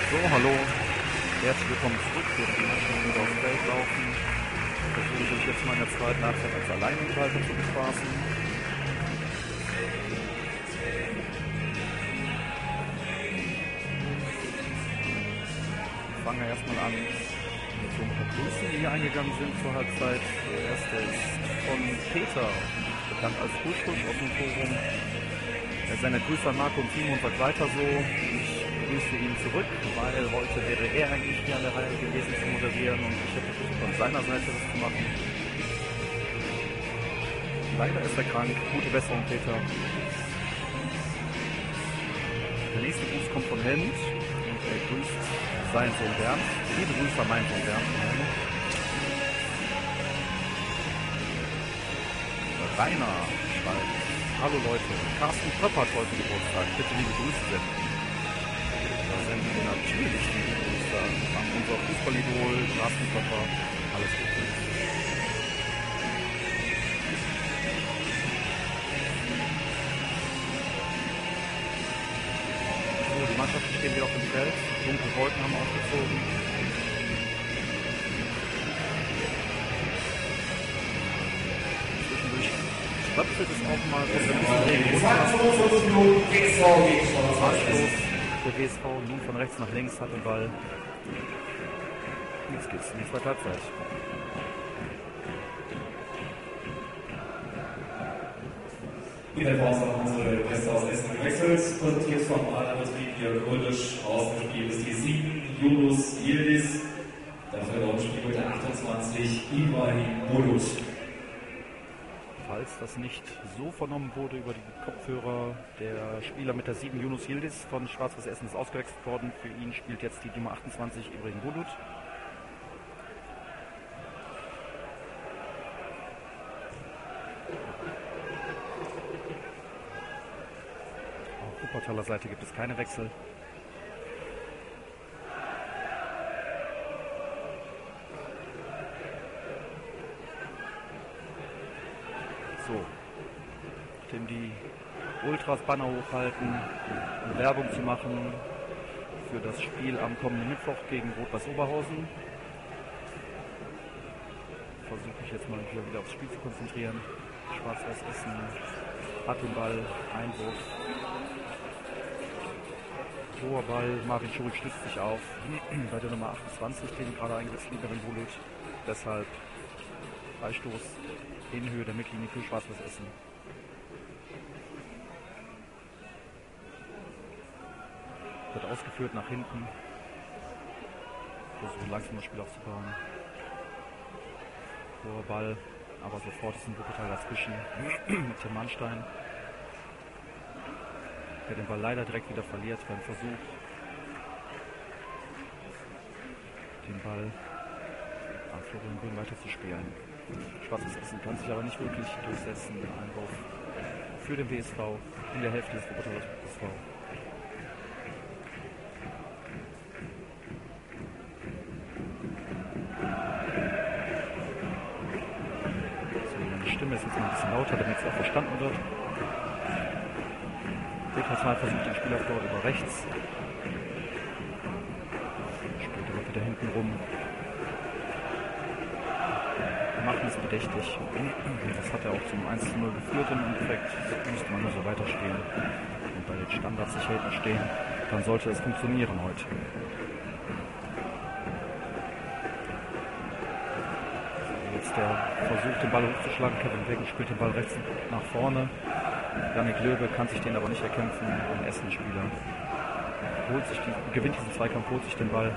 So, hallo. Herzlich willkommen zurück. Wir die Mannschaft wieder aufs Feld laufen. Versuche ich jetzt mal in der zweiten Halbzeit als Alleinunterhalter zu bespaßen. Ich fange erstmal an mit so ein paar Grüßen, die hier eingegangen sind zur Halbzeit. Der erste ist von Peter, bekannt als Husch aus dem Forum. Seine Grüße an Marco und Timo und sagt weiter so. Ich grüße ihn zurück, weil heute wäre er eigentlich hier an der Reihe gewesen zu moderieren und ich hätte versucht von seiner Seite das zu machen. Leider ist er krank. Gute Besserung, Peter. Der nächste Gruß kommt von Helmut und er grüßt seinen Sohn Bernd. Liebe Grüße an meinen Sohn Bernd. Rainer schreibt: Hallo Leute, Carsten Pröpp hat heute Geburtstag. Bitte liebe Grüße senden. Da senden wir natürlich liebe Grüße an unser Fußballidol Carsten Pröpp. Alles Gute. So, die Mannschaften stehen wieder auf dem Feld. Dunkle Wolken haben aufgezogen. Zwischendurch tröpfelt es auch mal so ein bisschen Regen runter. Der WSV nun von rechts nach links hat den Ball. Jetzt geht's in die zweite Halbzeit. Wieder war es auch unsere Gäste aus Essen gewechselt. Präsentiert vom Adlerbetrieb hier Kurdisch. Ausgespielt ist die 7 Yunus Yildiz. Dafür noch Spiel mit der 28 Ibrahim Bulut. Falls das nicht so vernommen wurde über die Kopfhörer, der Spieler mit der 7 Yunus Yildiz von Schwarz-Weiß Essen ist ausgewechselt worden. Für ihn spielt jetzt die Nummer 28 Ibrahim Bulut. Auf Wuppertaler Seite gibt es keine Wechsel. So, nachdem die Ultras Banner hochhalten, um Werbung zu machen für das Spiel am kommenden Mittwoch gegen Rot-Weiß Oberhausen, versuche ich jetzt mal hier wieder aufs Spiel zu konzentrieren. Schwarz-Weiß Essen hat den Ball, Einwurf, hoher Ball, Marvin Schurig stützt sich auf bei der Nummer 28, den gerade eingesetzt liegt, Ibrahim Bulut. Deshalb Freistoß in Höhe der Mittellinie für Schwarz-Weiß Essen. Wird ausgeführt nach hinten. Versuchen langsam das Spiel aufzubauen. Hoher Ball, aber sofort ist ein Wuppertal dazwischen mit Tim Mannstein, der den Ball leider direkt wieder verliert beim Versuch, den Ball an Florian Böhm weiterzuspielen. Schwarzes Essen kann sich aber nicht wirklich durchsetzen. Einwurf für den WSV in der Hälfte des Wuppertaler SV. So, meine Stimme ist jetzt ein bisschen lauter, damit es auch verstanden wird. Wuppertal versucht den Spielaufbau über rechts. Spielt aber wieder hinten rum. Machen es bedächtig. Das hat er auch zum 1:0 geführt im Endeffekt. Müsste man nur so weiterspielen und bei den Standards sicher hinten stehen. Dann sollte es funktionieren heute. Jetzt der Versuch, den Ball hochzuschlagen. Kevin Wegen spielt den Ball rechts nach vorne. Janik Löwe kann sich den aber nicht erkämpfen. Ein Essen-Spieler gewinnt diesen Zweikampf, holt sich den Ball.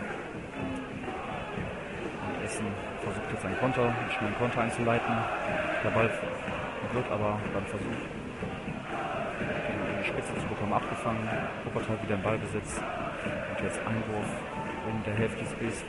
Essen versucht jetzt einen schnellen Konter einzuleiten. Der Ball wird aber beim Versuch, in die Spitze zu bekommen, abgefangen. Wuppertal wieder im Ballbesitz. Und jetzt Einwurf in der Hälfte des BSV.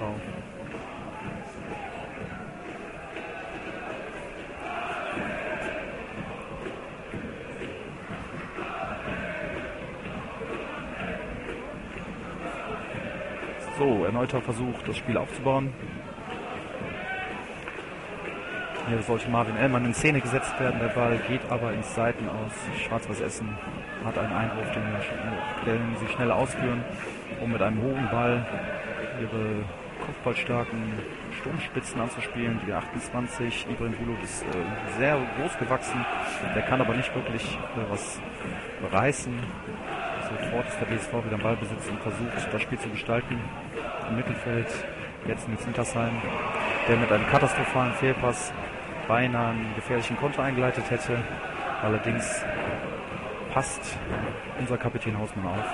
So, erneuter Versuch, das Spiel aufzubauen. Hier sollte Marvin Ellmann in Szene gesetzt werden. Der Ball geht aber ins Seitenaus. Schwarz-Weiß Essen hat einen Einwurf, den sie schnell ausführen, um mit einem hohen Ball ihre kopfballstarken Sturmspitzen anzuspielen. Die 28, Ibrahim Bulut, ist sehr groß gewachsen. Der kann aber nicht wirklich was reißen. Sofort ist der BSV wieder im Ballbesitz und versucht, das Spiel zu gestalten. Im Mittelfeld jetzt Nils Wintersheim, der mit einem katastrophalen Fehlpass beinahe einen gefährlichen Konter eingeleitet hätte. Allerdings passt unser Kapitän Hausmann auf.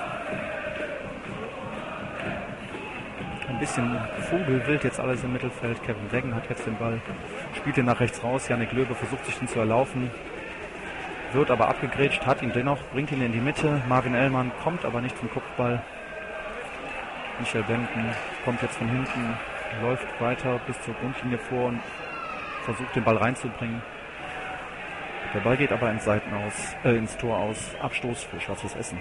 Ein bisschen vogelwild jetzt alles im Mittelfeld. Kevin Weggen hat jetzt den Ball, spielt ihn nach rechts raus. Yannick Löbe versucht sich den zu erlaufen, wird aber abgegrätscht, hat ihn dennoch, bringt ihn in die Mitte. Marvin Ellmann kommt aber nicht zum Kopfball. Michael Benden kommt jetzt von hinten, läuft weiter bis zur Grundlinie vor und versucht den Ball reinzubringen. Der Ball geht aber ins Tor aus. Abstoß für Schwarzes Essen.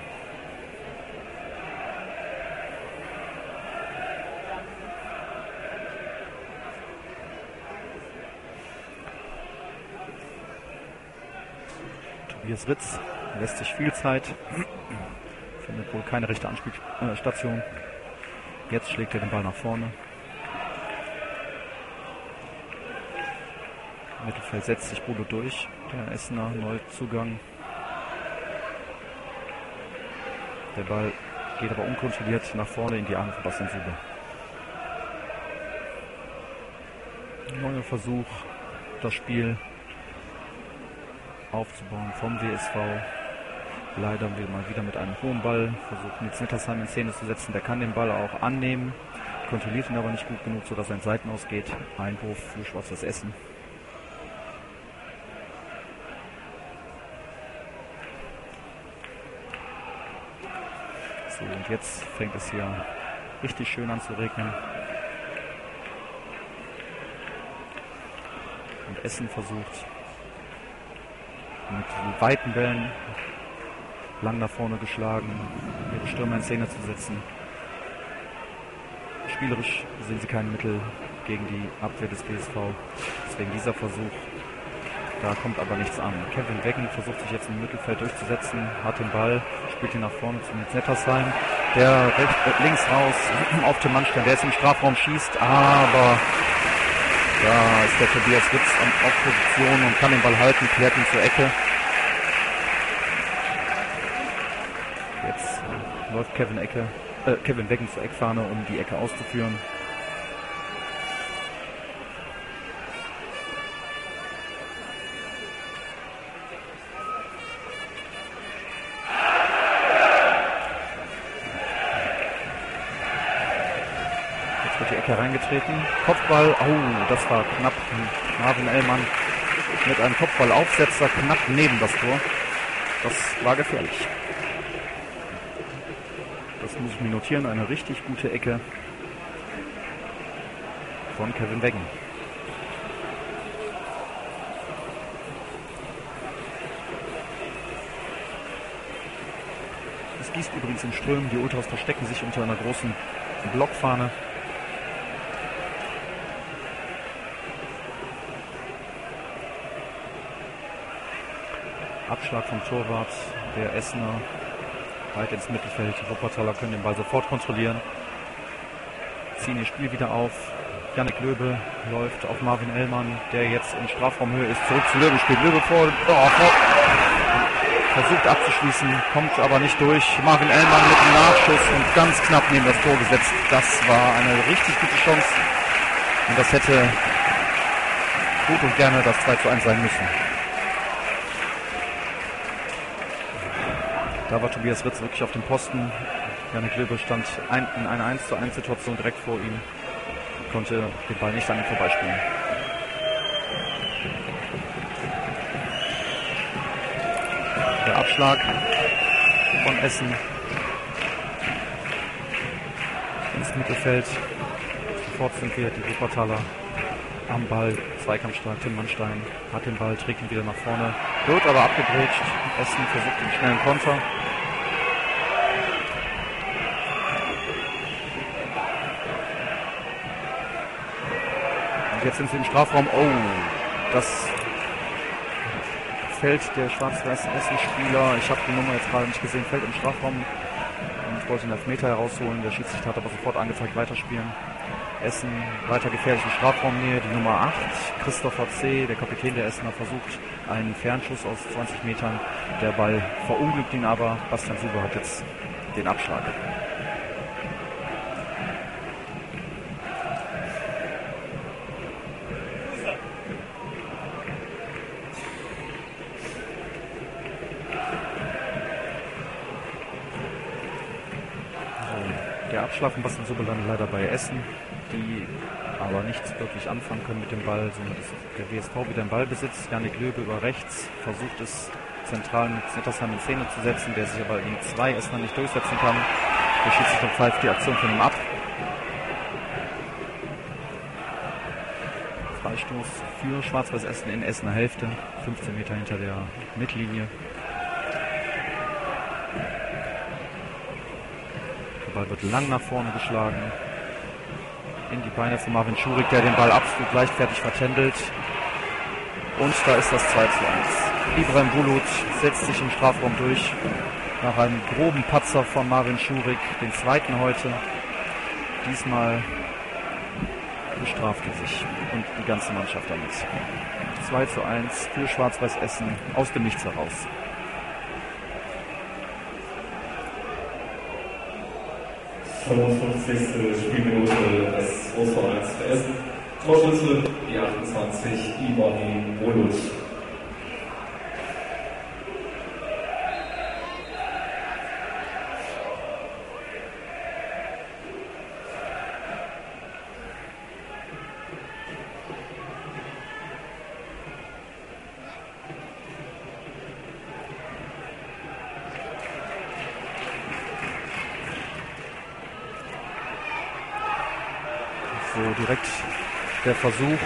Tobias Ritz lässt sich viel Zeit, findet wohl keine rechte Anspielstation. Jetzt schlägt er den Ball nach vorne. Im Mittelfeld setzt sich Bodo durch, der Essener Neuzugang. Der Ball geht aber unkontrolliert nach vorne in die Arme von Bastian Suber. Neuer Versuch, das Spiel aufzubauen vom WSV. Leider mal wieder mit einem hohen Ball. Versucht Nils Wintersheim in Szene zu setzen. Der kann den Ball auch annehmen, kontrolliert ihn aber nicht gut genug, sodass er in Seiten ausgeht. Einwurf für Schwarzes Essen. So, und jetzt fängt es hier richtig schön an zu regnen. Und Essen versucht mit weiten Bällen lang nach vorne geschlagen, ihre Stürmer in Szene zu setzen. Spielerisch sehen sie kein Mittel gegen die Abwehr des BSV. Deswegen dieser Versuch. Da kommt aber nichts an. Kevin Weggen versucht sich jetzt im Mittelfeld durchzusetzen, hat den Ball, spielt ihn nach vorne zu Nils Nettersheim. Der links raus auf den Mannstein, der jetzt im Strafraum schießt, aber da ist der Tobias Ritz auf Position und kann den Ball halten, klärt ihn zur Ecke. Jetzt läuft Kevin Weggen zur Eckfahne, um die Ecke auszuführen. Hereingetreten. Kopfball, das war knapp. Marvin Ellmann mit einem Kopfballaufsetzer knapp neben das Tor. Das war gefährlich. Das muss ich mir notieren. Eine richtig gute Ecke von Kevin Weggen. Es gießt übrigens in Strömen. Die Ultras verstecken sich unter einer großen Blockfahne. Abschlag vom Torwart, der Essener weit ins Mittelfeld. Die Wuppertaler können den Ball sofort kontrollieren, ziehen ihr Spiel wieder auf. Yannick Löbe läuft auf Marvin Ellmann, der jetzt in Strafraumhöhe ist. Zurück zu Löbe, spielt Löbe vor, versucht abzuschließen, kommt aber nicht durch. Marvin Ellmann mit einem Nachschuss und ganz knapp neben das Tor gesetzt. Das war eine richtig gute Chance und das hätte gut und gerne das 2:1 sein müssen. Da war Tobias Ritz wirklich auf dem Posten. Yannick Löbe stand in einer 1:1 Situation direkt vor ihm. Konnte den Ball nicht an ihm vorbeispielen. Der Abschlag von Essen ins Mittelfeld. Sofort sind wir die Wuppertaler am Ball. Zweikampfstark, Tim Mannstein hat den Ball, trägt ihn wieder nach vorne. Wird aber abgegrätscht. Essen versucht den schnellen Konter. Und jetzt sind sie im Strafraum. das Feld der schwarz-weißen Essen-Spieler, ich habe die Nummer jetzt gerade nicht gesehen, fällt im Strafraum und wollte einen Elfmeter herausholen. Der Schiedsrichter hat aber sofort angezeigt, weiterspielen. Essen weiter gefährlich in Strafraumnähe, die Nummer 8, Christopher C., der Kapitän der Essener, versucht einen Fernschuss aus 20 Metern. Der Ball verunglückt ihn aber. Bastian Suber hat jetzt den Abschlag. Der Abschlag von Bastian Suber landet leider bei Essen, die aber nichts wirklich anfangen können mit dem Ball. Somit ist der WSV wieder im Ballbesitz. Jannik Löbe über rechts versucht es zentral mit Nettersheim in Szene zu setzen, der sich aber gegen 2 Essener nicht durchsetzen kann. Der Schiedsrichter pfeift die Aktion von ihm ab. Freistoß für Schwarz-Weiß Essen in Essener Hälfte, 15 Meter hinter der Mittellinie. Der Ball wird lang nach vorne geschlagen. In die Beine von Marvin Schurig, der den Ball absolut leichtfertig vertändelt. Und da ist das 2:1. Ibrahim Bulut setzt sich im Strafraum durch. Nach einem groben Patzer von Marvin Schurig, den zweiten heute. Diesmal bestraft er sich und die ganze Mannschaft damit. 2:1 für Schwarz-Weiß Essen aus dem Nichts heraus. Die 55. Spielminute des Großvereins für Essen. Torschütze, die 28, Ibrahim Bulut. So direkt der Versuch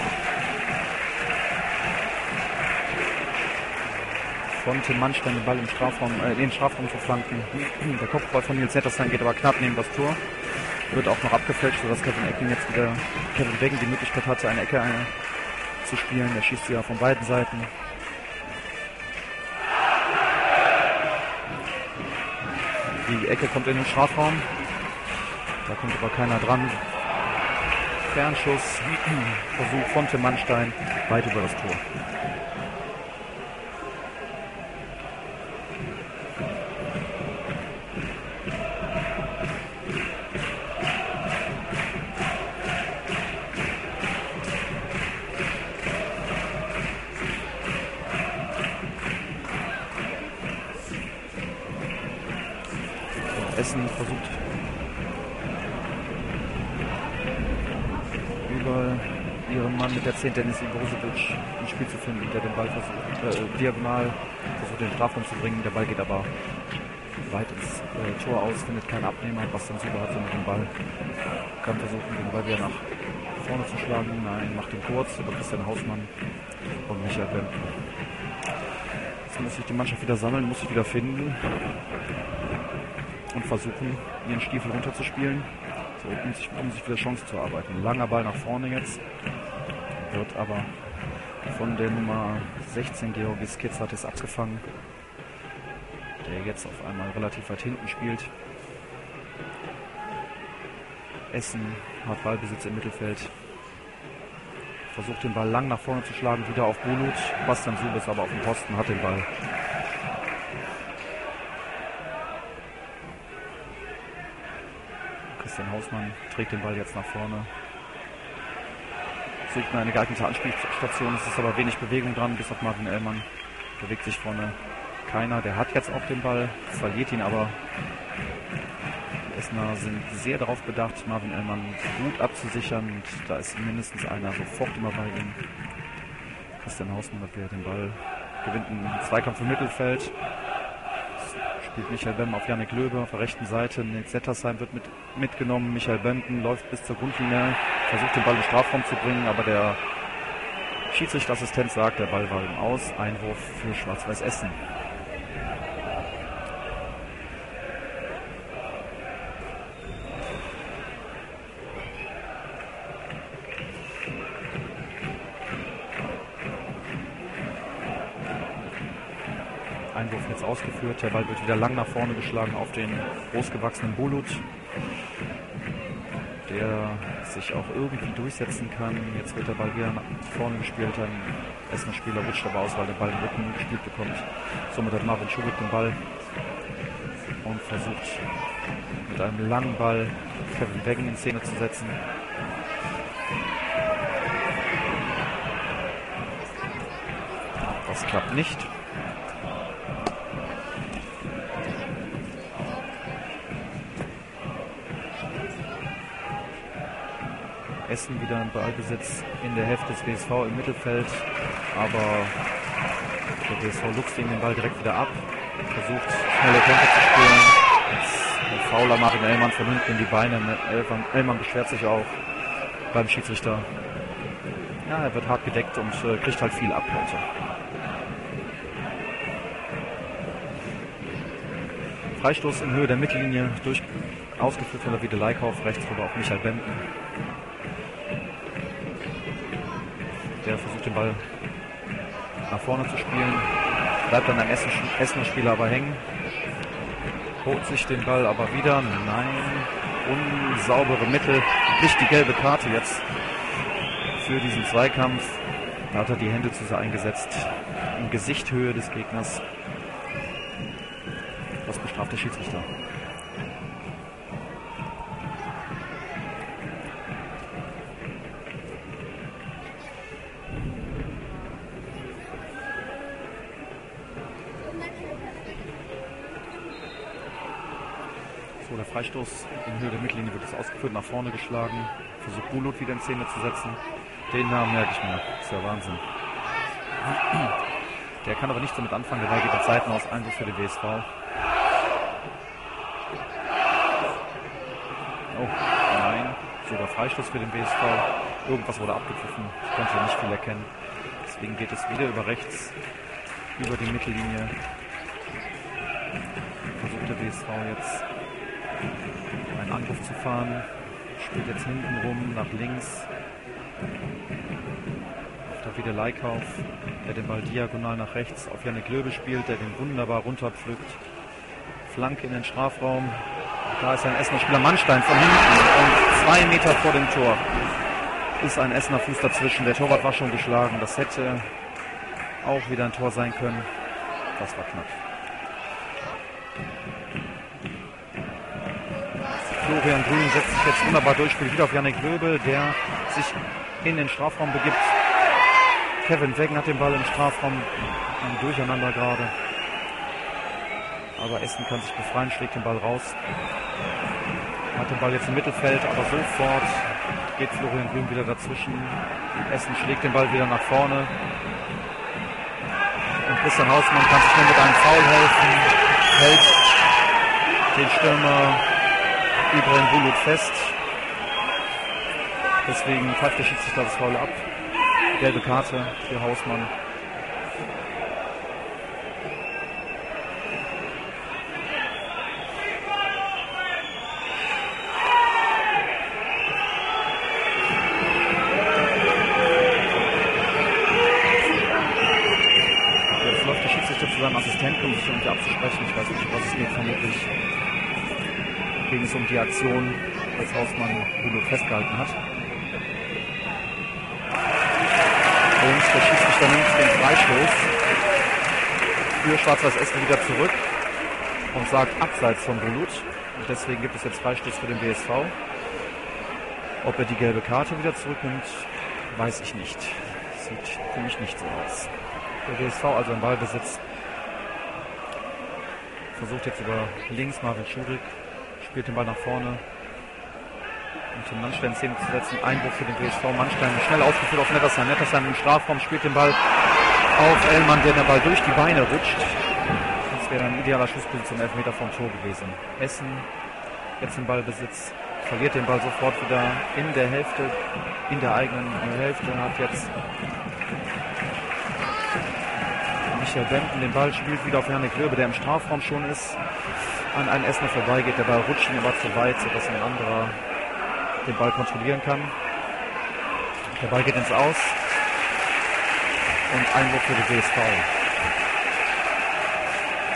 von Tim Mannstein, den Ball im Strafraum, in den Strafraum zu flanken. Der Kopfball von Nils Nettersheim geht aber knapp neben das Tor. Wird auch noch abgefälscht, sodass Kevin Weggen die Möglichkeit hatte, eine Ecke zu spielen. Er schießt sie ja von beiden Seiten. Die Ecke kommt in den Strafraum. Da kommt aber keiner dran. Fernschuss, Versuch von Tim Mannstein, weit über das Tor. Essen versucht über ihren Mann mit der 10 Dennis Ibrosevic ins Spiel zu finden, der den Ball versucht, diagonal versucht den Strafraum zu bringen. Der Ball geht aber weit ins Tor aus, findet keinen Abnehmer. Bastian Suber hat so mit dem Ball, kann versuchen, den Ball wieder nach vorne zu schlagen. Nein, macht ihn kurz über Christian Hausmann und Michael Bempen. Jetzt muss sich die Mannschaft wieder sammeln, muss sich wieder finden und versuchen, ihren Stiefel runterzuspielen, so, um sich wieder Chance zu erarbeiten. Langer Ball nach vorne jetzt, wird aber von der Nummer 16 Georgis Kitsatis abgefangen, der jetzt auf einmal relativ weit hinten spielt. Essen hat Ballbesitz im Mittelfeld, versucht den Ball lang nach vorne zu schlagen, wieder auf Bulut. Bastian Suber ist aber auf dem Posten, hat den Ball. Christian Hausmann trägt den Ball jetzt nach vorne. Sucht eine geeignete Anspielstation, es ist aber wenig Bewegung dran, bis auf Marvin Ellmann. Bewegt sich vorne keiner, der hat jetzt auch den Ball, verliert ihn aber. Die Essener sind sehr darauf bedacht, Marvin Ellmann gut abzusichern, und da ist mindestens einer sofort immer bei ihm. Christian Hausmann hat wieder den Ball, gewinnt einen Zweikampf im Mittelfeld. Spielt Michael Bempen auf Jannik Löbe auf der rechten Seite. Nils Nettersheim wird mitgenommen. Michael Bempen läuft bis zur Grundlinie, versucht den Ball in den Strafraum zu bringen, aber der Schiedsrichterassistent sagt, der Ball war im Aus. Einwurf für Schwarz-Weiß Essen. Einwurf jetzt ausgeführt. Der Ball wird wieder lang nach vorne geschlagen auf den großgewachsenen Bulut, der sich auch irgendwie durchsetzen kann. Jetzt wird der Ball wieder nach vorne gespielt. Ein Essener Spieler rutscht aber aus, weil der Ball im Rücken gespielt bekommt. Somit hat Marvin Schulik den Ball und versucht mit einem langen Ball Kevin Weggen in Szene zu setzen. Das klappt nicht. Essen wieder ein Ballbesitz in der Hälfte des WSV im Mittelfeld, aber der WSV luchst ihm den Ball direkt wieder ab, versucht schnelle Tempo zu spielen. Jetzt ein fauler Martin Ellmann von hinten in die Beine. Ellmann beschwert sich auch beim Schiedsrichter. Ja, er wird hart gedeckt und kriegt halt viel ab heute. Freistoß in Höhe der Mittellinie, ausgeführt von Davide Leikauf, rechts rüber auf Michael Bemden. Der versucht den Ball nach vorne zu spielen, bleibt dann am Essener Spieler aber hängen, holt sich den Ball aber wieder, nein, unsaubere Mittel, nicht die gelbe Karte jetzt für diesen Zweikampf. Da hat er die Hände zu sehr eingesetzt, in Gesichthöhe des Gegners. Das bestraft der Schiedsrichter. So, der Freistoß in Höhe der Mittellinie wird jetzt ausgeführt, nach vorne geschlagen. Versucht Bulut wieder in Szene zu setzen. Den Namen merke ich mir. Das ist ja Wahnsinn. Der kann aber nicht so mit anfangen. Der Ball geht in Seiten aus, Einwurf für den WSV. Oh, nein. Sogar Freistoß für den WSV. Irgendwas wurde abgepfiffen. Ich konnte nicht viel erkennen. Deswegen geht es wieder über rechts, über die Mittellinie. Versucht der WSV jetzt einen Angriff zu fahren. Spielt jetzt hinten rum, nach links. Auf Davide Leikauf, der den Ball diagonal nach rechts auf Yannick Löbe spielt, der den wunderbar runterpflückt. Flanke in den Strafraum. Da ist ein Essener Spieler Mannstein von hinten und 2 Meter vor dem Tor ist ein Essener Fuß dazwischen. Der Torwart war schon geschlagen. Das hätte auch wieder ein Tor sein können. Das war knapp. Florian Grün setzt sich jetzt wunderbar durch, spielt wieder auf Yannick Löbel, der sich in den Strafraum begibt. Kevin Weggen hat den Ball im Strafraum, ein Durcheinander gerade. Aber Essen kann sich befreien, schlägt den Ball raus. Hat den Ball jetzt im Mittelfeld, aber sofort geht Florian Grün wieder dazwischen. Essen schlägt den Ball wieder nach vorne. Und Christian Hausmann kann sich nur mit einem Foul helfen, hält den Stürmer Ibrahim Bulut fest. Deswegen pfeift der Schiedsrichter das Foul ab. Gelbe Karte für Hausmann. Jetzt läuft der Schiedsrichter zu seinem Assistenten, um sich irgendwie abzusprechen. Ich weiß nicht, was es geht, vermutlich ging es um die Aktion, als Hausmann Bulut festgehalten hat. Und der Schiedsrichter nimmt den Freistoß für Schwarz-Weiß Essen wieder zurück und sagt abseits von Bulut. Und deswegen gibt es jetzt Freistoß für den WSV. Ob er die gelbe Karte wieder zurücknimmt, weiß ich nicht. Sieht für mich nicht so aus. Der WSV also im Ballbesitz. Versucht jetzt über links Marvin Schurik. Spielt den Ball nach vorne, um den Mannstein in Szene zu setzen. Einwurf für den WSV. Mannstein schnell ausgeführt auf Nettersheim. Nettersheim im Strafraum spielt den Ball auf Ellmann, der Ball durch die Beine rutscht. Das wäre ein idealer Schusspunkt zum Elfmeter vom Tor gewesen. Essen jetzt im Ballbesitz, verliert den Ball sofort wieder in der Hälfte, in der eigenen Hälfte. Hat jetzt Michael Bemden den Ball, spielt wieder auf Yannick Löbe, der im Strafraum schon ist. An einen Essener vorbeigeht, der Ball rutscht ihm aber zu weit, sodass ein anderer den Ball kontrollieren kann. Der Ball geht ins Aus und Einwurf für die WSV.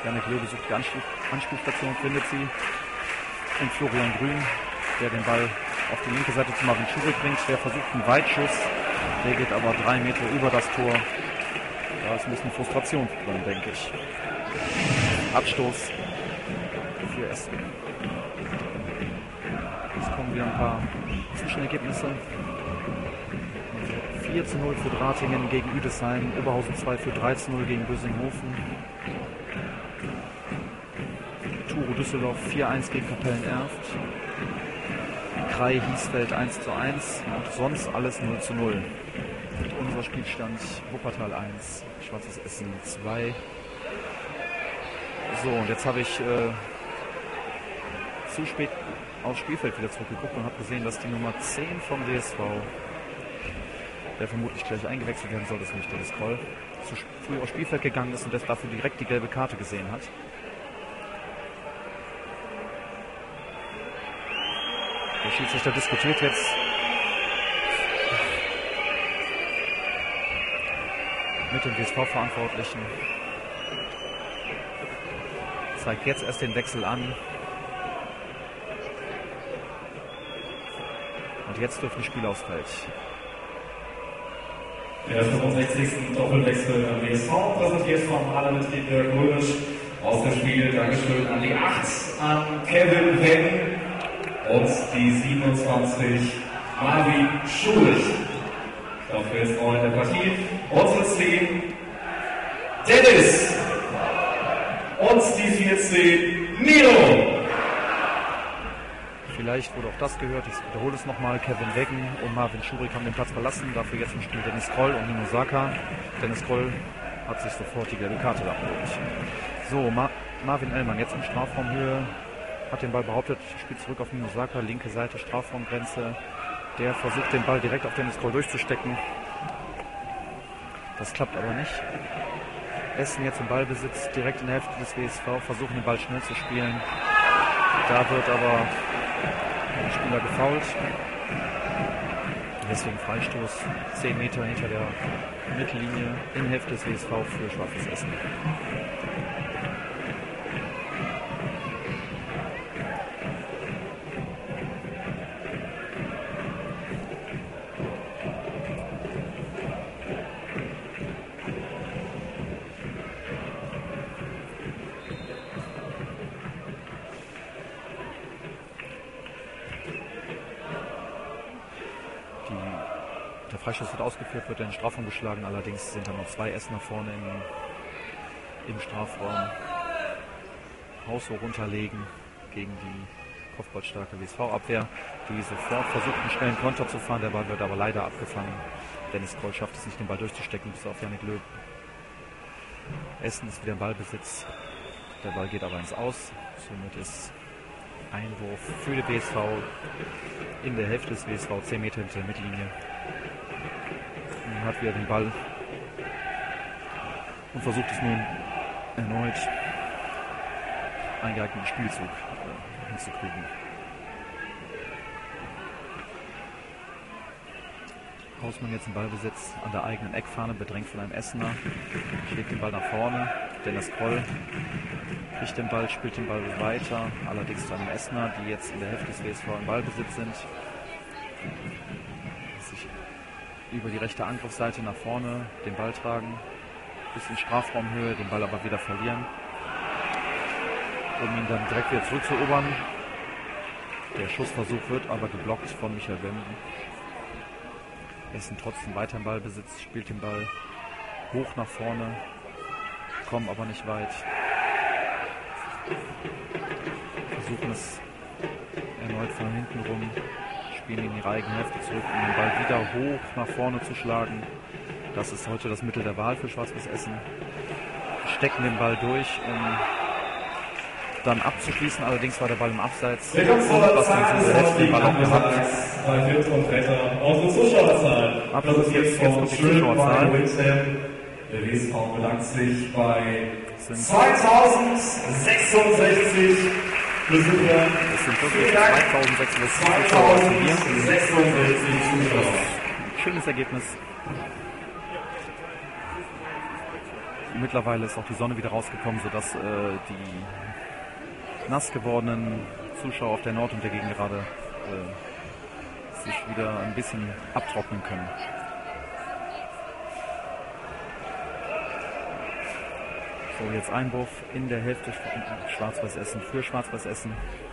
Janik Löwe sucht die Anspielstation, findet sie. Und Florian Grün, der den Ball auf die linke Seite zu Marvin Schurig bringt. Der versucht einen Weitschuss. Der geht aber 3 Meter über das Tor. Da ist ein bisschen Frustration drin, denke ich. Abstoß für Essen. Jetzt kommen wir ein paar Zwischenergebnisse. 4:0 für Dratingen gegen Üdesheim. Oberhausen 2 für 3:0 gegen Bösinghofen. Turo Düsseldorf 4:1 gegen Kapellen-Erft. Krei Hiesfeld 1:1 und sonst alles 0:0. Unser Spielstand Wuppertal 1, Schwarzes Essen 2. So, und jetzt habe ich zu spät aufs Spielfeld wieder zurückgeguckt und habe gesehen, dass die Nummer 10 vom DSV, der vermutlich gleich eingewechselt werden soll, das ist nicht Dennis Kroll, zu früh aufs Spielfeld gegangen ist und das dafür direkt die gelbe Karte gesehen hat. Der Schiedsrichter diskutiert jetzt mit dem DSV-Verantwortlichen. Zeigt jetzt erst den Wechsel an. Und jetzt dürfen die Spieler aufs Feld. Der 65. Doppelwechsel beim DSV präsentiert vom Halle-Betrieb Dirk Ulrich aus dem Spiel. Dankeschön an die 8 an Kevin Wengen und die 27 Marvin Schulich. Dafür jetzt neu in der Partie. Unsere 10 Dennis und die 14 Miro. Vielleicht wurde auch das gehört, ich wiederhole es nochmal. Kevin Weggen und Marvin Schurig haben den Platz verlassen. Dafür jetzt im Spiel Dennis Kroll und Nino Saka. Dennis Kroll hat sich sofort die gelbe Karte abgeholt. So, Marvin Ellmann jetzt in Strafraumhöhe. Hat den Ball behauptet, spielt zurück auf Nino Saka, linke Seite, Strafraumgrenze. Der versucht den Ball direkt auf Dennis Kroll durchzustecken. Das klappt aber nicht. Essen jetzt im Ballbesitz, direkt in der Hälfte des WSV, versuchen den Ball schnell zu spielen. Da wird aber der Spieler gefoult. Deswegen Freistoß 10 Meter hinter der Mittellinie in Hälfte des WSV für Schwarzes Essen. Der Freistoß wird ausgeführt, wird in den Strafraum geschlagen, allerdings sind da noch 2 Essener vorne im Strafraum. Haushoch runterlegen gegen die kopfballstarke WSV-Abwehr, die sofort versucht, einen schnellen Konter zu fahren. Der Ball wird aber leider abgefangen. Dennis Kroll schafft es nicht, den Ball durchzustecken, bis auf Janik Löw. Essen ist wieder im Ballbesitz. Der Ball geht aber ins Aus. Somit ist Einwurf für die WSV in der Hälfte des WSV, 10 Meter hinter der Mittellinie. Hat wieder den Ball und versucht es nun erneut einen geeigneten Spielzug hinzukriegen. Hausmann jetzt im Ballbesitz an der eigenen Eckfahne, bedrängt von einem Essener, schlägt den Ball nach vorne. Dennis Kroll kriegt den Ball, spielt den Ball weiter, allerdings zu einem Essener, die jetzt in der Hälfte des WSV im Ballbesitz sind. Über die rechte Angriffsseite nach vorne den Ball tragen, bis in Strafraumhöhe, den Ball aber wieder verlieren, um ihn dann direkt wieder zurückzuerobern. Der Schussversuch wird aber geblockt von Michael Wenden. Essen trotzdem weiter im Ballbesitz, spielt den Ball hoch nach vorne, kommen aber nicht weit. Versuchen es erneut von hinten rum. Spielen in ihre eigene Hälfte zurück, um den Ball wieder hoch nach vorne zu schlagen. Das ist heute das Mittel der Wahl für Schwarz-Weiß Essen. Stecken den Ball durch, um dann abzuschließen. Allerdings war der Ball im Abseits. Den Ball auch gehabt. Unsere Zuschauerzahl. Abschluss jetzt kommt die Zuschauerzahl. Der WSV bedankt sich bei 2066 Besucher. Es sind wirklich 2666 Zuschauer hier. Schönes Ergebnis. mittlerweile ist auch die Sonne wieder rausgekommen, sodass die nass gewordenen Zuschauer auf der Nord- und der Gegengerade sich wieder ein bisschen abtrocknen können. So, jetzt Einwurf in der Hälfte Schwarz-Weiß Essen für Schwarz-Weiß Essen.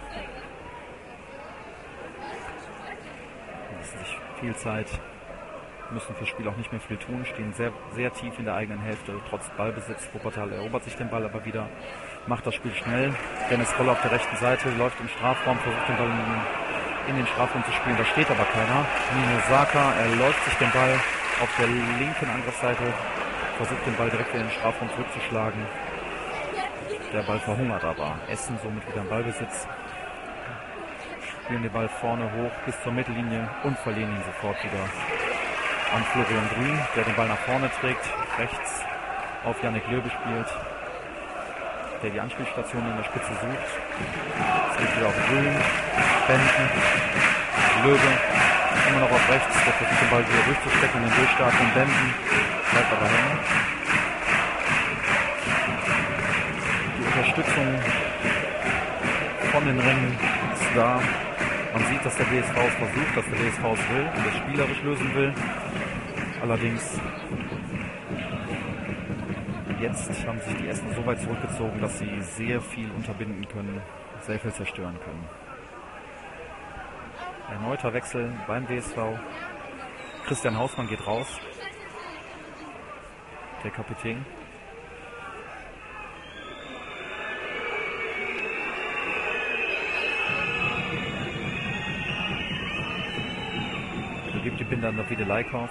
Lassen sich viel Zeit, müssen fürs Spiel auch nicht mehr viel tun, stehen sehr, sehr tief in der eigenen Hälfte, trotz Ballbesitz. Wuppertal erobert sich den Ball aber wieder, macht das Spiel schnell. Dennis Koller auf der rechten Seite läuft im Strafraum, versucht den Ball in den Strafraum zu spielen, da steht aber keiner. Nino Saka, er läuft sich den Ball auf der linken Angriffsseite, versucht den Ball direkt in den Strafraum zurückzuschlagen. Der Ball verhungert aber. Essen somit wieder im Ballbesitz. Spielen den Ball vorne hoch bis zur Mittellinie und verlieren ihn sofort wieder an Florian Grün, der den Ball nach vorne trägt. Rechts auf Yannick Löwe spielt, der die Anspielstation in der Spitze sucht. Es geht wieder auf Grün, Benden, Löwe, immer noch auf rechts, der versucht den Ball wieder durchzustecken und den Durchstart von Benden, bleibt aber hängen. Die Unterstützung von den Ringen ist da. Man sieht, dass der WSV es versucht, dass der WSV es will und es spielerisch lösen will. Allerdings jetzt haben sich die Essen so weit zurückgezogen, dass sie sehr viel unterbinden können, sehr viel zerstören können. Erneuter Wechsel beim WSV. Christian Hausmann geht raus. Der Kapitän. Er gibt die Binde an Davide Leikauf.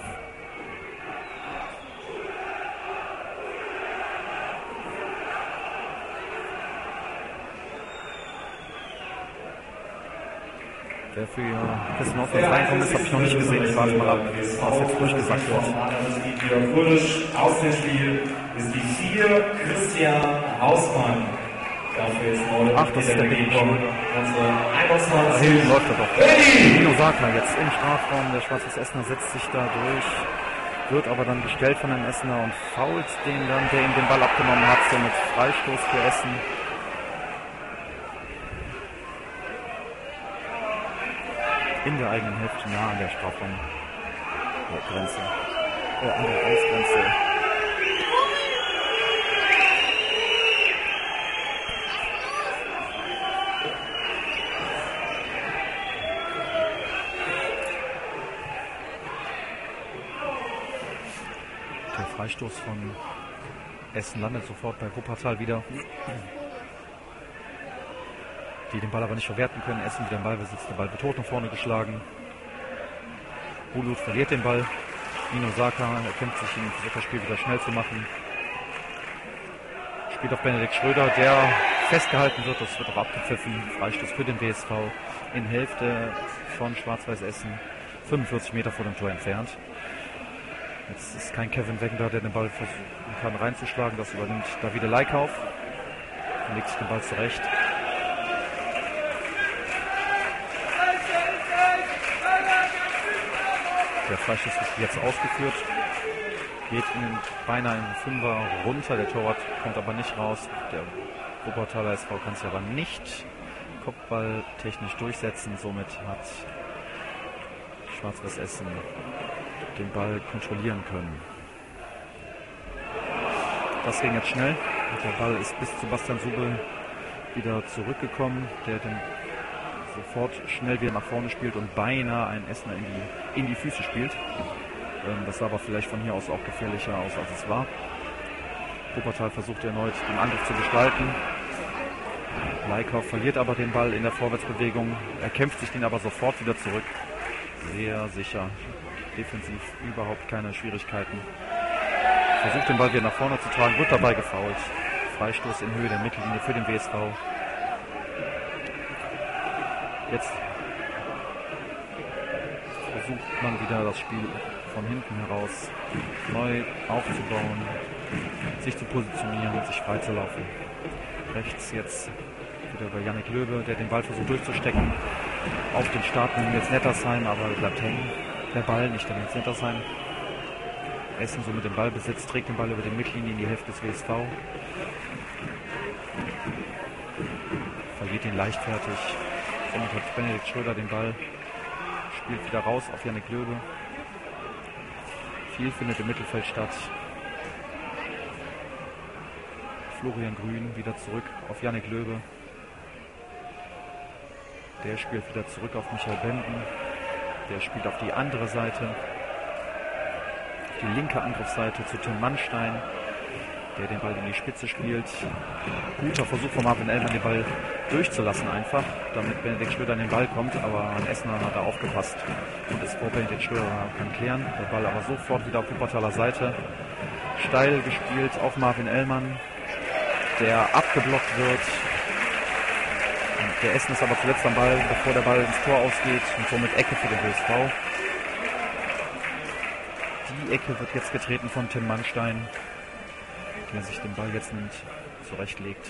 Wer für Christian Hausmann reinkommt ist, habe ich noch nicht gesehen. Ich warte mal ab, was jetzt durchgesagt wird. Aus dem Spiel ist die 4, Christian Hausmann. Dafür ist Ach, das ist der Big Schröder. Da hinten läuft er doch. Nino Saka jetzt im Strafraum. Der Schwarz-Weiß Essener setzt sich da durch, wird aber dann gestellt von den Essener und fault den dann, der ihm den Ball abgenommen hat, somit Freistoß für Essen. In der eigenen Hälfte, nah an der Strafraumgrenze, an der Ausgrenze. Der Freistoß von Essen landet sofort bei Wuppertal wieder, die den Ball aber nicht verwerten können. Essen wieder im Ballbesitz, der Ball wird tot nach vorne geschlagen. Bulut verliert den Ball. Nino Saka erkämpft sich, das Spiel wieder schnell zu machen. Spielt auf Benedikt Schröder, der festgehalten wird. Das wird auch abgepfiffen. Freistoß für den WSV in Hälfte von Schwarz-Weiß Essen. 45 Meter vor dem Tor entfernt. Jetzt ist kein Kevin Wegner, der den Ball versuchen kann reinzuschlagen. Das übernimmt Davide Leikauf. Legt sich den Ball zurecht. Der Freistoß ist jetzt ausgeführt, geht beinahe in den Fünfer runter, der Torwart kommt aber nicht raus. Der Wuppertaler SV kann sich aber nicht kopfballtechnisch durchsetzen, somit hat Schwarz-Weiß Essen den Ball kontrollieren können. Das ging jetzt schnell, der Ball ist bis zu Bastian Subel wieder zurückgekommen, der den sofort schnell wieder nach vorne spielt und beinahe einen Essener in die Füße spielt. Das sah aber vielleicht von hier aus auch gefährlicher aus, als es war. Wuppertal versucht erneut den Angriff zu gestalten. Leikauf verliert aber den Ball in der Vorwärtsbewegung. Er kämpft sich den aber sofort wieder zurück. Sehr sicher. Defensiv überhaupt keine Schwierigkeiten. Versucht den Ball wieder nach vorne zu tragen, wird dabei gefoult. Freistoß in Höhe der Mittellinie für den WSV. Jetzt versucht man wieder das Spiel von hinten heraus neu aufzubauen, sich zu positionieren, sich freizulaufen. Rechts jetzt wieder über Yannick Löwe, der den Ball versucht durchzustecken. Auf den Start nimmt jetzt Nettersheim, aber bleibt hängen. Der Ball nicht, dann jetzt Nettersheim. Essen so mit dem Ballbesitz, trägt den Ball über die Mittellinie in die Hälfte des WSV. Verliert ihn leichtfertig. Somit hat Benedikt Schröder den Ball. Spielt wieder raus auf Jannik Löbe. Viel findet im Mittelfeld statt. Florian Grün wieder zurück auf Jannik Löbe. Der spielt wieder zurück auf Michael Benden. Der spielt auf die andere Seite. Auf die linke Angriffsseite zu Tim Mannstein, der den Ball in die Spitze spielt. Guter Versuch von Marvin Ellmann, den Ball durchzulassen einfach, damit Benedikt Schröder an den Ball kommt, aber ein Essener hat da aufgepasst und ist vor Benedikt Schröder kann klären. Der Ball aber sofort wieder auf Wuppertaler Seite. Steil gespielt auf Marvin Ellmann, der abgeblockt wird. Und der Essen ist aber zuletzt am Ball, bevor der Ball ins Tor ausgeht und somit Ecke für den WSV. Die Ecke wird jetzt getreten von Tim Mannstein, der sich den Ball jetzt nimmt, zurechtlegt.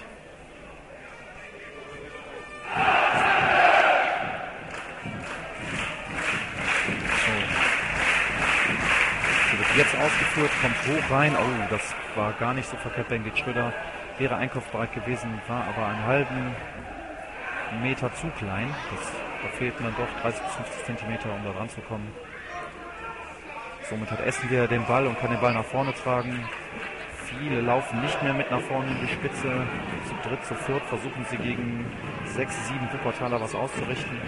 So wird jetzt ausgeführt, kommt hoch rein. Oh, das war gar nicht so verkehrt. Benedikt Schröder wäre einkaufsbereit gewesen, war aber einen halben Meter zu klein. Da fehlten dann doch 30 bis 50 Zentimeter, um da dran zu kommen. Somit hat Essen wieder den Ball und kann den Ball nach vorne tragen. Viele laufen nicht mehr mit nach vorne in die Spitze. Zu dritt, zu viert versuchen sie gegen 6, 7 Wuppertaler was auszurichten.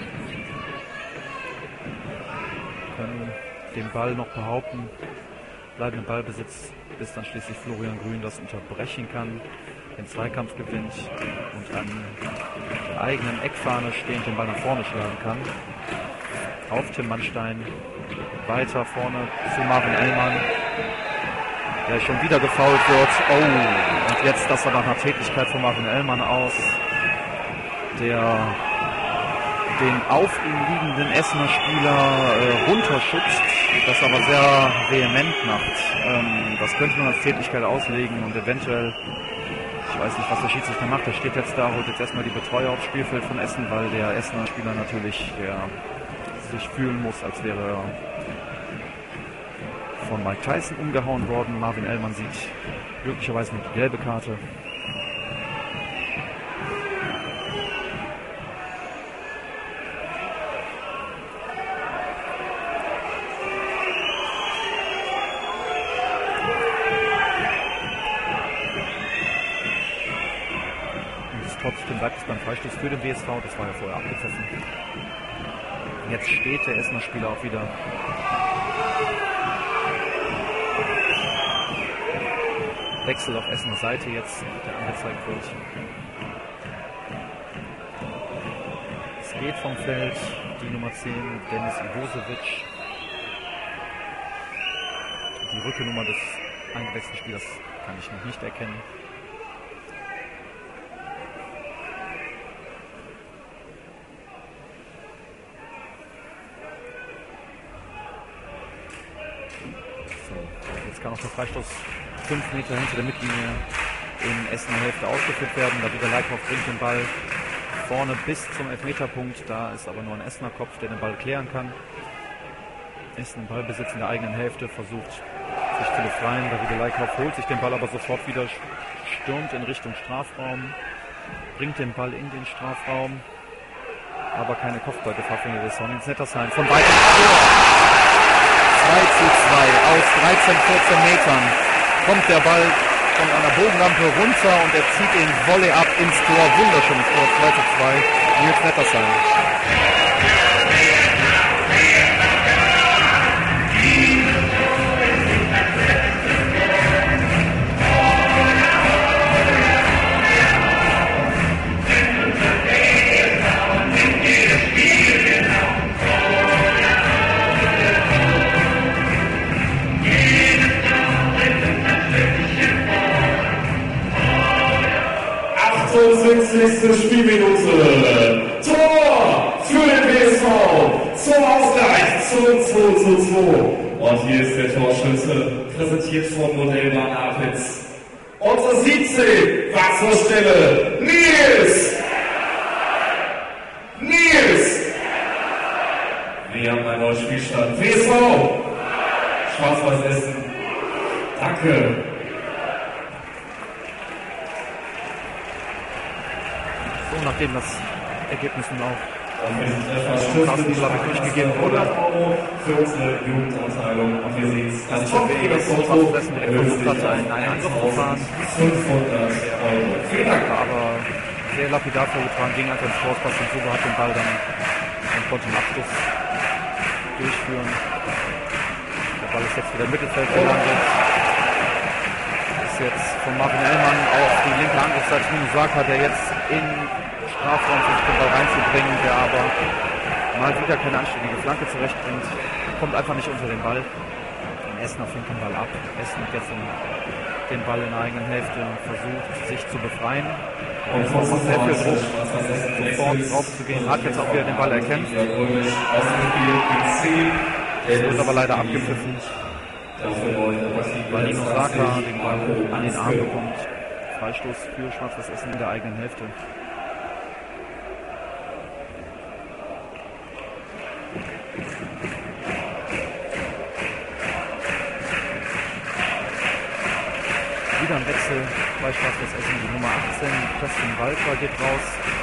Können den Ball noch behaupten, bleiben im Ballbesitz, bis dann schließlich Florian Grün das unterbrechen kann, den Zweikampf gewinnt und an der eigenen Eckfahne stehend den Ball nach vorne schlagen kann. Auf Tim Mannstein, weiter vorne zu Marvin Ellmann, der schon wieder gefoult wird. Oh, und jetzt das aber nach Tätigkeit von Marvin Ellmann aus, der den auf ihm liegenden Essener Spieler runterschubst, das aber sehr vehement macht. Das könnte man als Tätigkeit auslegen und eventuell, ich weiß nicht, was der Schiedsrichter macht, der steht jetzt da, holt jetzt erstmal die Betreuer aufs Spielfeld von Essen, weil der Essener Spieler natürlich, der sich fühlen muss, als wäre er von Mike Tyson umgehauen worden. Marvin Ellmann sieht glücklicherweise nicht die gelbe Karte. Und trotzdem bleibt es beim Freistoß für den WSV, das war ja vorher abgepfiffen. Jetzt steht der Essener Spieler auch wieder. Wechsel auf Essener Seite jetzt, der angezeigt wird. Es geht vom Feld die Nummer 10, Dennis Ivosevic. Die Rückennummer des eingewechselten Spielers kann ich noch nicht erkennen. Jetzt kann auch der Freistoß 5 Meter hinter der Mittellinie in Essener Hälfte ausgeführt werden. Da wieder Leikhoff bringt den Ball vorne bis zum Elfmeterpunkt. Da ist aber nur ein Essener Kopf, der den Ball klären kann. Essen im Ballbesitz in der eigenen Hälfte, versucht sich zu befreien. Da wieder Leikhoff holt sich den Ball aber sofort wieder, stürmt in Richtung Strafraum, bringt den Ball in den Strafraum. Aber keine Kopfballgefahr für den Sonny Nettersheim von weitem Tor. 2:2 aus 13, 14 Metern kommt der Ball von einer Bogenlampe runter und er zieht den Volley ab ins Tor. Wunderschönes Tor, 2:2, Nils Nettersheim. Spielminute. Tor für den WSV zum Ausgleich zum 2:2. Und hier ist der Torschütze, präsentiert von Modellbahn Apitz. Unser 17 war zur Stelle Nils. Wir haben einen neuen Spielstand. WSV Schwarz-Weiß Essen Flanke. So, nachdem das Ergebnis nun auch Carsten durchgegeben wurde, für unsere Jugendabteilung. Und wir sehen es, das Foto direkt versucht hatte, einen Angriff zu fahren. 500 €. Vielen Dank. Aber sehr lapidar vorgetragen, ging einfach ins Forstpass und Suba hat den Ball dann und konnte den Abschluss durchführen. Der Ball ist jetzt wieder im Mittelfeld gelandet. Ist jetzt von Marvin Ellmann auf die linke Angriffsseite Minusaka, der jetzt in Strafraum versucht, den Ball reinzubringen, der aber mal wieder keine anständige Flanke zurechtbringt. Kommt einfach nicht unter den Ball. Essener fängt den Ball ab. Essen hat jetzt den Ball in der eigenen Hälfte versucht, sich zu befreien. Und macht sehr viel Druck, sofort drauf zu gehen. Hat jetzt auch wieder den Ball erkämpft. Es wird aber leider abgepfiffen, weil Nino Saka den Ball an den Arm bekommt. Freistoß für Schwarz-Weiß Essen in der eigenen Hälfte. Wieder ein Wechsel bei Schwarz-Weiß Essen. Die Nummer 18, Justin Walter, geht raus.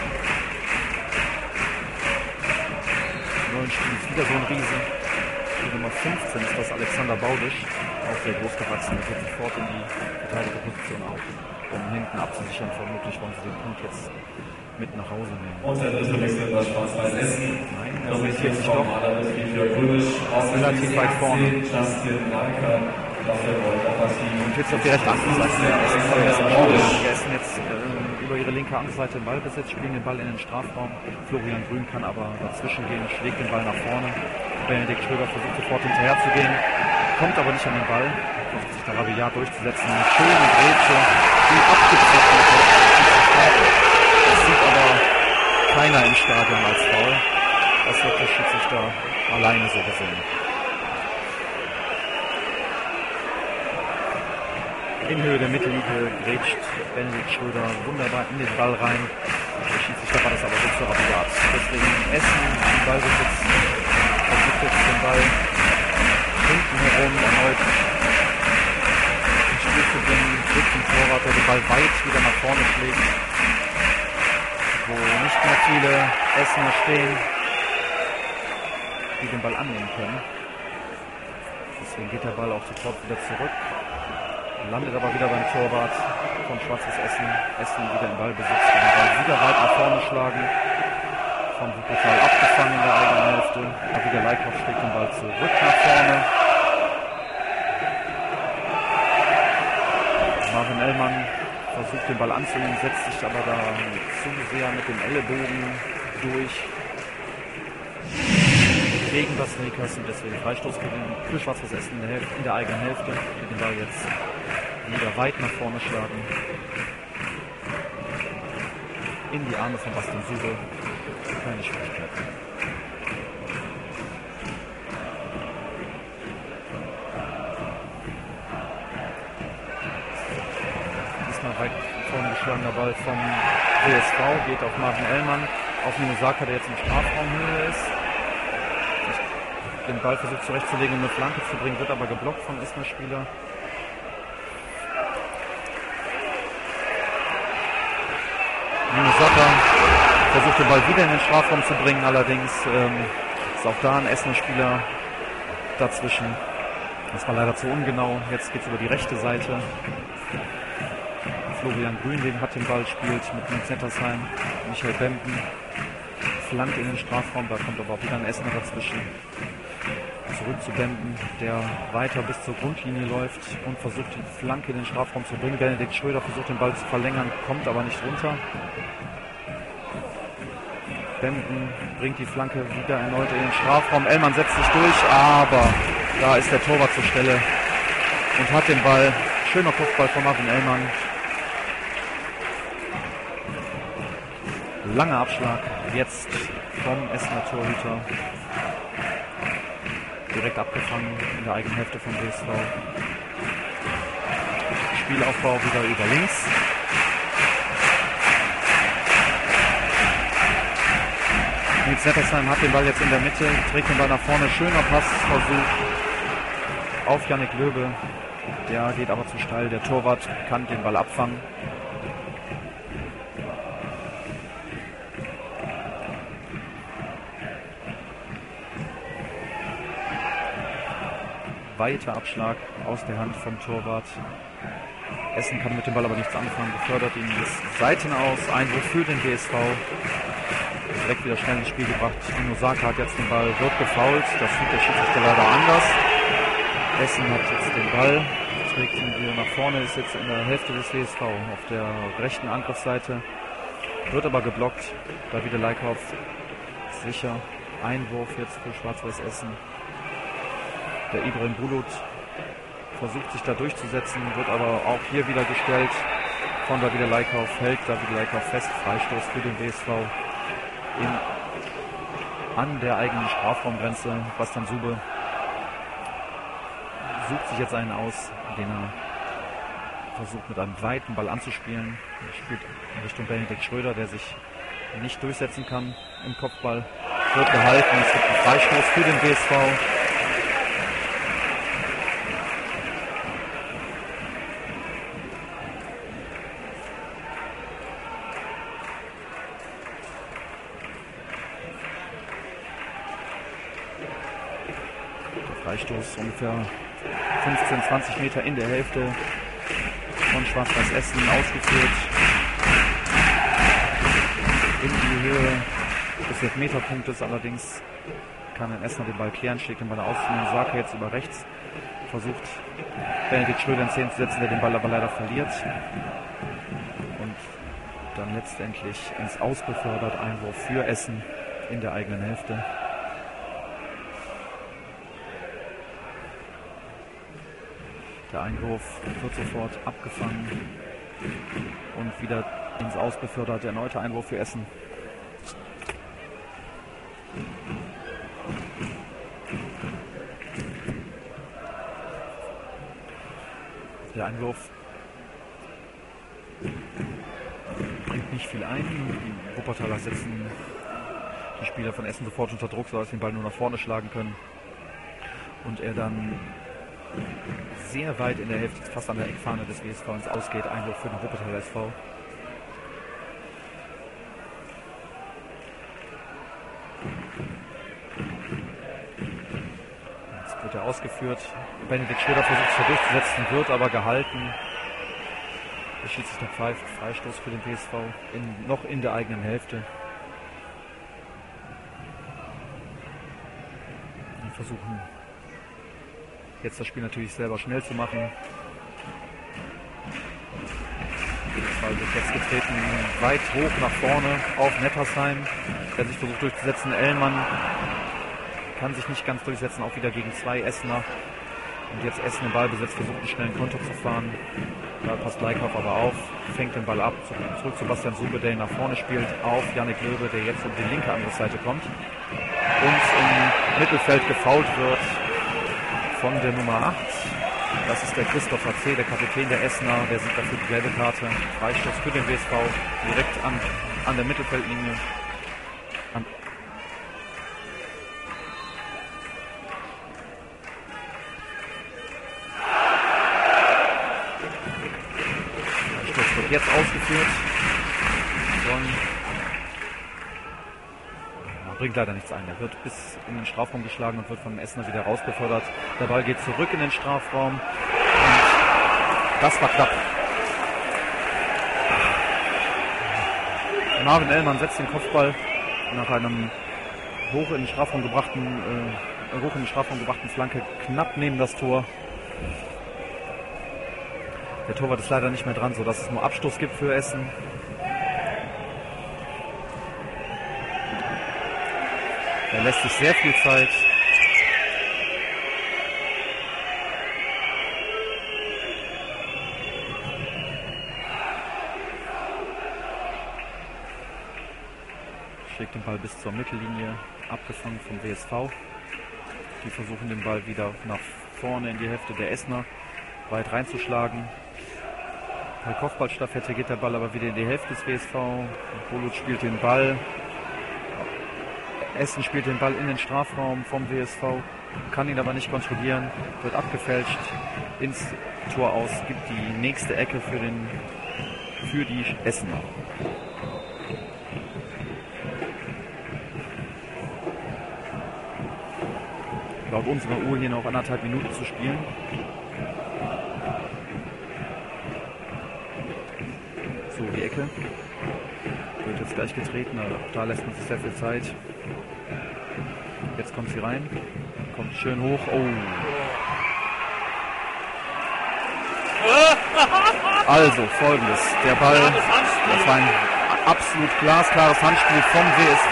Neuen Spiel ist wieder so ein Riese. Die Nummer 15 ist das Alexander Baudisch, auch sehr großgewachsen, geht sofort in die Verteidigerposition auf, um hinten abzusichern. Vermutlich wollen sie den Punkt jetzt mit nach Hause nehmen. Und der dritte Wechsel bei Schwarz-Weiß Essen. Nein, er orientiert sich doch relativ weit vorne. Justin Walter. Und jetzt auf die rechte Angriffsseite. Die Essen jetzt über ihre linke Angriffsseite im Ballbesitz, spielen den Ball in den Strafraum. Florian Grün kann aber dazwischen gehen, schlägt den Ball nach vorne. Benedikt Schröder versucht sofort hinterher zu gehen, kommt aber nicht an den Ball, versucht sich da rabiat durchzusetzen. Eine schöne Grätsche, die abgepfiffen wird. Das sieht aber keiner im Stadion als Foul. Das wird der Schiedsrichter alleine so gesehen. In Höhe der Mittellinie grätscht Benedikt Schröder wunderbar in den Ball rein. Der Schiedsrichter war das aber so zu rabiat. Deswegen Essen im Ballbesitz, versucht jetzt den Ball hinten herum erneut ins Spiel zu bringen, drückt den Torwart, der den Ball weit wieder nach vorne schlägt, wo nicht mehr viele Essener stehen, die den Ball annehmen können. Deswegen geht der Ball auch sofort wieder zurück. Landet aber wieder beim Torwart von Schwarzes Essen. Essen wieder im Ballbesitz, den Ball wieder weit nach vorne schlagen. Von Wuppertal abgefangen in der eigenen Hälfte. Wieder Leikhoff schlägt den Ball zurück nach vorne. Marvin Ellmann versucht den Ball anzunehmen, setzt sich aber da zu sehr mit dem Ellenbogen durch. Gegen das Sneakers und deswegen Freistoß für Schwarzes Essen in der eigenen Hälfte. Die den Ball jetzt wieder weit nach vorne schlagen. In die Arme von Bastian Sube. Keine Schwierigkeiten. Diesmal weit vorne geschlagener Ball vom WSV, geht auf Marvin Ellmann, auf Minusaka, der jetzt in Strafraumhöhe ist. Den Ball versucht zurechtzulegen, um eine Flanke zu bringen, wird aber geblockt vom Essener Spieler. Minusaka versucht den Ball wieder in den Strafraum zu bringen, allerdings ist auch da ein Essener Spieler dazwischen. Das war leider zu ungenau. Jetzt geht es über die rechte Seite. Florian Grün, den hat den Ball, spielt mit dem Zettersheim. Michael Bemden flankt in den Strafraum, da kommt aber auch wieder ein Essener dazwischen. Zurück zu Bemden, der weiter bis zur Grundlinie läuft und versucht die Flanke in den Strafraum zu bringen. Benedikt Schröder versucht den Ball zu verlängern, kommt aber nicht runter. Bemden bringt die Flanke wieder erneut in den Strafraum. Ellmann setzt sich durch, aber da ist der Torwart zur Stelle und hat den Ball. Schöner Kopfball von Marvin Ellmann. Langer Abschlag, jetzt vom Essener Torhüter. Direkt abgefangen in der eigenen Hälfte vom WSV. Spielaufbau wieder über links. Nils Nettersheim hat den Ball jetzt in der Mitte, trägt den Ball nach vorne. Schöner Passversuch auf Yannick Löbe. Der geht aber zu steil. Der Torwart kann den Ball abfangen. Weiter Abschlag aus der Hand vom Torwart. Essen kann mit dem Ball aber nichts anfangen. Befördert ihn ins Seitenaus. Einwurf für den WSV. Direkt wieder schnell ins Spiel gebracht. Inosaka hat jetzt den Ball, wird gefoult. Das sieht der Schiedsrichter leider anders. Essen hat jetzt den Ball. Trägt ihn wieder nach vorne. Ist jetzt in der Hälfte des WSV. Auf der rechten Angriffsseite. Wird aber geblockt. Davide Leikhoff sicher. Einwurf jetzt für Schwarz-Weiß Essen. Der Ibrahim Bulut versucht sich da durchzusetzen, wird aber auch hier wieder gestellt von Davide Leikhoff, hält Davide Leikhoff fest, Freistoß für den WSV an der eigenen Strafraumgrenze. Bastian Sube sucht sich jetzt einen aus, den er versucht mit einem weiten Ball anzuspielen. Er spielt in Richtung Benedikt Schröder, der sich nicht durchsetzen kann im Kopfball. Wird gehalten, es gibt einen Freistoß für den WSV. Freistoß ungefähr 15, 20 Meter in der Hälfte von Schwarz-Weiß Essen ausgeführt. In die Höhe des Elfmeterpunktes allerdings kann ein Essener den Ball klären, schlägt den Ball aus. Saka jetzt über rechts, versucht Benedikt Schröder in Szene zu setzen, der den Ball aber leider verliert. Und dann letztendlich ins Aus befördert. Einwurf für Essen in der eigenen Hälfte. Der Einwurf wird sofort abgefangen und wieder ins Aus befördert. Der erneute Einwurf für Essen. Der Einwurf bringt nicht viel ein. Die Wuppertaler setzen die Spieler von Essen sofort unter Druck, sodass sie den Ball nur nach vorne schlagen können. Und er dann sehr weit in der Hälfte, fast an der Eckfahne des WSV ins Ausgeht. Einwurf für den Wuppertaler SV. Jetzt wird er ausgeführt. Benedikt Schröder versucht sich durchzusetzen, wird aber gehalten. Der Schiedsrichter pfeift Freistoß für den WSV noch in der eigenen Hälfte. Wir versuchen jetzt das Spiel natürlich selber schnell zu machen. Der Ball wird jetzt getreten, weit hoch nach vorne auf Nettersheim, der sich versucht durchzusetzen. Ellmann kann sich nicht ganz durchsetzen, auch wieder gegen zwei Essener. Und jetzt Essen im Ballbesitz, versucht einen schnellen Konter zu fahren. Da passt Leikhoff aber auf, fängt den Ball ab, zurück zu Bastian Sube, der ihn nach vorne spielt, auf Yannick Löwe, der jetzt um die linke Angriffsseite kommt und im Mittelfeld gefoult wird von der Nummer 8. Das ist der Christopher C., der Kapitän der Essener, der sieht dafür die gelbe Karte. Freistoß für den WSV direkt an der Mittelfeldlinie. Freistoß wird jetzt ausgeführt. Bringt leider nichts ein. Er wird bis in den Strafraum geschlagen und wird von Essener wieder rausbefördert. Der Ball geht zurück in den Strafraum. Und das war knapp. Marvin Ellmann setzt den Kopfball nach einem hoch in den Strafraum gebrachten Flanke knapp neben das Tor. Der Torwart ist leider nicht mehr dran, sodass es nur Abstoß gibt für Essen. Er lässt sich sehr viel Zeit. Schlägt den Ball bis zur Mittellinie, abgefangen vom WSV. Die versuchen den Ball wieder nach vorne in die Hälfte der Essener weit reinzuschlagen. Bei Kopfballstaffette geht der Ball aber wieder in die Hälfte des WSV. Bulut spielt den Ball. Essen spielt den Ball in den Strafraum vom WSV, kann ihn aber nicht kontrollieren, wird abgefälscht ins Tor aus, gibt die nächste Ecke für die Essener. Laut unserer Uhr hier noch 1,5 Minuten zu spielen. So, die Ecke wird jetzt gleich getreten, aber da lässt man sich sehr viel Zeit. Jetzt kommt sie rein, kommt schön hoch. Oh. Also folgendes, der Ball, das war ein absolut glasklares Handspiel vom WSV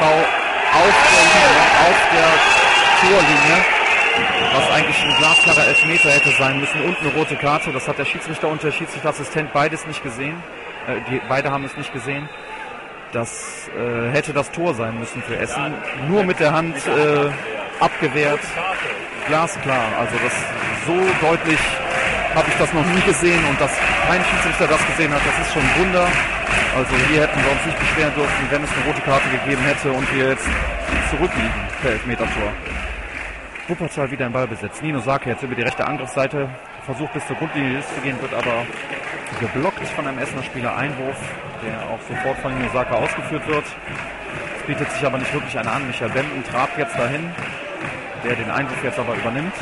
auf der Torlinie, was eigentlich ein glasklarer Elfmeter hätte sein müssen und eine rote Karte. Das hat der Schiedsrichter und der Schiedsrichterassistent beides nicht gesehen. Beide haben es nicht gesehen. Das hätte das Tor sein müssen für Essen. Nur mit der Hand abgewehrt. Glasklar. Also das so deutlich habe ich das noch nie gesehen und dass kein Schiedsrichter das gesehen hat, das ist schon ein Wunder. Also hier hätten wir uns nicht beschweren dürfen, wenn es eine rote Karte gegeben hätte und wir jetzt zurückliegen per Elfmetertor. Wuppertal wieder im Ballbesitz. Nino Sake jetzt über die rechte Angriffsseite, versucht bis zur Grundlinie zu gehen, wird aber geblockt von einem Essener Spieler. Einwurf, der auch sofort von Nino Sake ausgeführt wird. Es bietet sich aber nicht wirklich einer an. Michael Bemben trabt jetzt dahin, der den Einwurf jetzt aber übernimmt.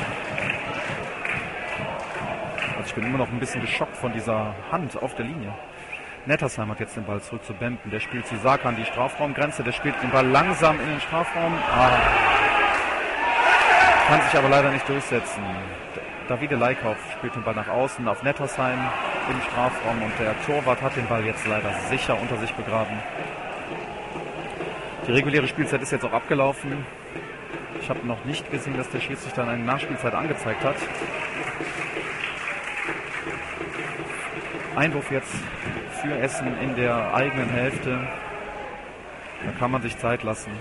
Also ich bin immer noch ein bisschen geschockt von dieser Hand auf der Linie. Nettersheim hat jetzt den Ball zurück zu Bemben. Der spielt zu Sake an die Strafraumgrenze. Der spielt den Ball langsam in den Strafraum. Kann sich aber leider nicht durchsetzen. Davide Leikauf spielt den Ball nach außen auf Nettersheim im Strafraum und der Torwart hat den Ball jetzt leider sicher unter sich begraben. Die reguläre Spielzeit ist jetzt auch abgelaufen. Ich habe noch nicht gesehen, dass der Schiedsrichter eine Nachspielzeit angezeigt hat. Einwurf jetzt für Essen in der eigenen Hälfte. Da kann man sich Zeit lassen.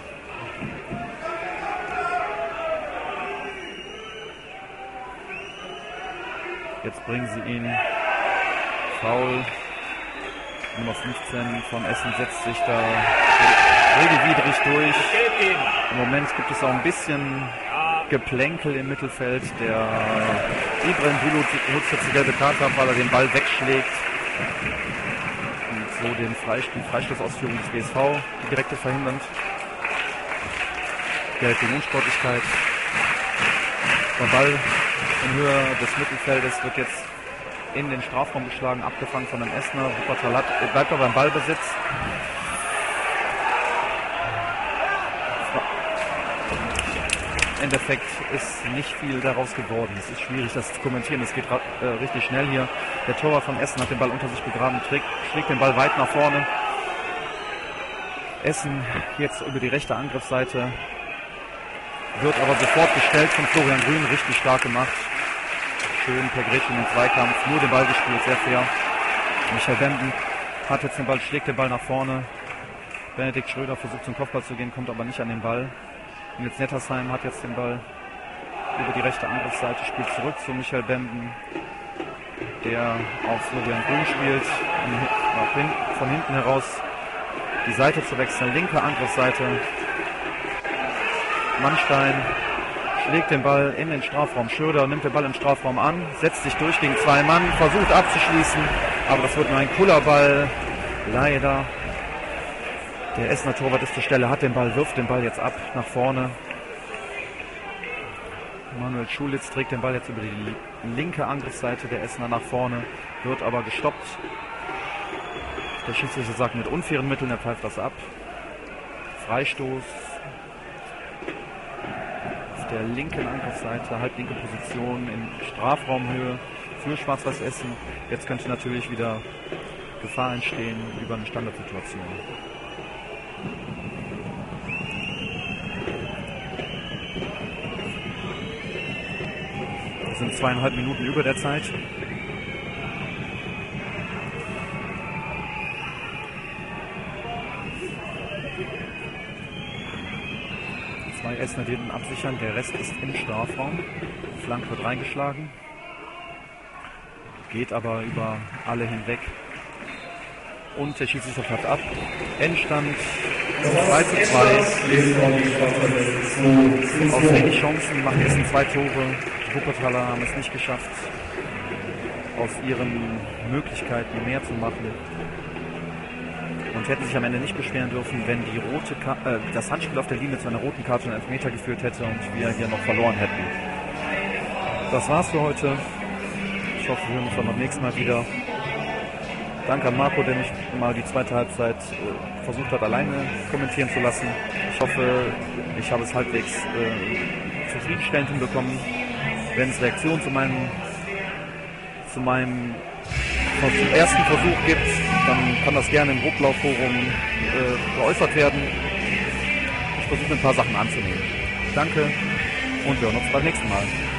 Jetzt bringen sie ihn. Foul. Nummer 15 von Essen setzt sich da regelwidrig durch. Im Moment gibt es auch ein bisschen Geplänkel im Mittelfeld. Der Ibrahim Bülow nutzt jetzt die gelbe Karte ab, weil er den Ball wegschlägt. Und so die Freistoßausführung des BSV, die direkte verhindernd. Gelb gegen Unsportlichkeit. Der Ball in Höhe des Mittelfeldes wird jetzt in den Strafraum geschlagen, abgefangen von einem Essener. Wuppertal bleibt aber beim Ballbesitz. Im Endeffekt ist nicht viel daraus geworden. Es ist schwierig, das zu kommentieren. Es geht richtig schnell hier. Der Torwart von Essen hat den Ball unter sich begraben, schlägt den Ball weit nach vorne. Essen jetzt über die rechte Angriffsseite. Wird aber sofort gestellt von Florian Grün, richtig stark gemacht. Schön per Gretchen im Zweikampf, nur den Ball gespielt, sehr fair. Michael Bemben hat jetzt den Ball, schlägt den Ball nach vorne. Benedikt Schröder versucht zum Kopfball zu gehen, kommt aber nicht an den Ball. Und jetzt Nettersheim hat jetzt den Ball über die rechte Angriffsseite, spielt zurück zu Michael Bemben, der auf Florian Grün spielt, um von hinten heraus die Seite zu wechseln, linke Angriffsseite. Mannstein schlägt den Ball in den Strafraum. Schröder nimmt den Ball im Strafraum an, setzt sich durch gegen 2 Mann, versucht abzuschließen, aber das wird nur ein Kullerball. Leider. Der Essener Torwart ist zur Stelle, hat den Ball, wirft den Ball jetzt ab nach vorne. Manuel Schulitz trägt den Ball jetzt über die linke Angriffsseite der Essener nach vorne, wird aber gestoppt. Der Schiedsrichter sagt mit unfairen Mitteln, er pfeift das ab. Freistoß auf der linken Angriffsseite, halblinke Position in Strafraumhöhe für Schwarz-Weiß Essen. Jetzt könnte natürlich wieder Gefahr entstehen über eine Standardsituation. Es sind 2,5 Minuten über der Zeit. Zwei Essener den absichern, der Rest ist im Strafraum. Flank wird reingeschlagen. Geht aber über alle hinweg. Und der Schiedsrichter pfeift ab. Endstand 2:2. Aus wenig Chancen machen jetzt 2 Tore. Die Wuppertaler haben es nicht geschafft, aus ihren Möglichkeiten mehr zu machen. Und hätten sich am Ende nicht beschweren dürfen, wenn die das Handspiel auf der Linie zu einer roten Karte und Elfmeter geführt hätte und wir hier noch verloren hätten. Das war's für heute. Ich hoffe, wir hören uns dann beim nächsten Mal wieder. Danke an Marco, der mich mal die zweite Halbzeit versucht hat, alleine kommentieren zu lassen. Ich hoffe, ich habe es halbwegs zufriedenstellend hinbekommen. Wenn es Reaktionen zu meinem ersten Versuch gibt, dann kann das gerne im Rupplau-Forum geäußert werden. Ich versuche ein paar Sachen anzunehmen. Danke und wir hören uns beim nächsten Mal.